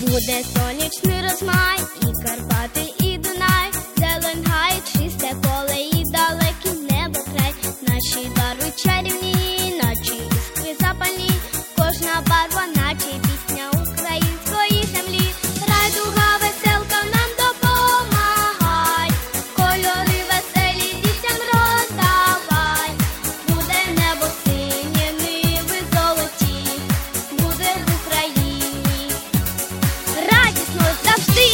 Буде сонячний розмай, і Карпати, і Дунай, зелень гай, чисте поле і далекий небо край. Наші барви чарівні, наче іскри запальні, кожна барва, наче пісня української землі. Райдуга, веселка нам допомагай, кольори веселі дітям роздавай. Буде небо синє, ниви золоті, буде в Україні радісно завжди.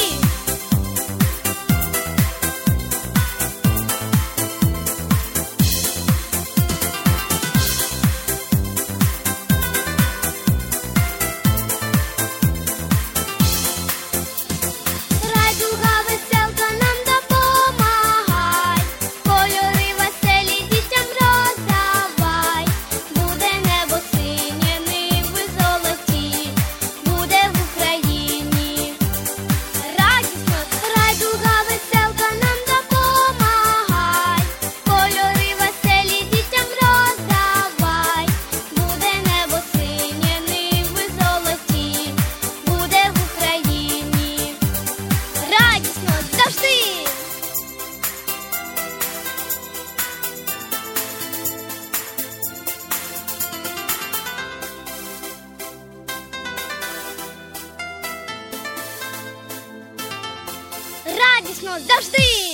Райдуга, веселка нам допомагай, кольори веселі дітям роздавай. Буде небо синє, ниви золоті, буде в Україні радісно. Райдуга, веселка нам допомагай, кольори веселі дітям роздавай. Буде небо синє, ниви золоті, буде в Україні радісно завжди. Радісно завжди.